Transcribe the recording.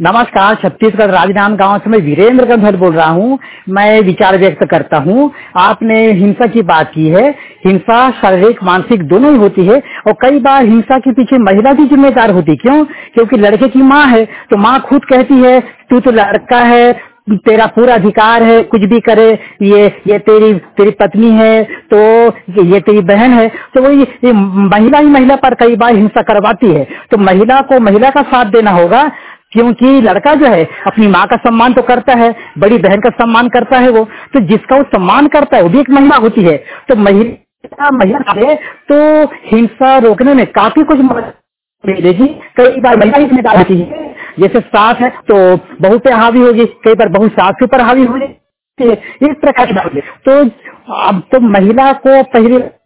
नमस्कार। छत्तीसगढ़ राजनांद गांव से मैं वीरेंद्र गंधर बोल रहा हूं। मैं विचार व्यक्त करता हूं। आपने हिंसा की बात की है। हिंसा शारीरिक मानसिक दोनों ही होती है और कई बार हिंसा के पीछे महिला भी जिम्मेदार होती है। क्यों? क्योंकि लड़के की माँ है तो माँ खुद कहती है तू तो लड़का है, तेरा पूरा अधिकार है, कुछ भी करे, ये तेरी तेरी पत्नी है, तो ये तेरी बहन है। तो वो ये महिला ही महिला पर कई बार हिंसा करवाती है। तो महिला को महिला का साथ देना होगा, क्योंकि लड़का जो है अपनी माँ का सम्मान तो करता है, बड़ी बहन का सम्मान करता है। वो तो जिसका वो सम्मान करता है वो भी एक महिला होती है। तो महिला है तो हिंसा रोकने में काफी कुछ मदद मिलेगी। कई बार महिला ही जिम्मेदार होती है। जैसे सास है तो बहू पे हावी होगी, कई बार बहू सास के ऊपर हावी हो जाती है। इस प्रकार की बात है। तो अब तो महिला को पहले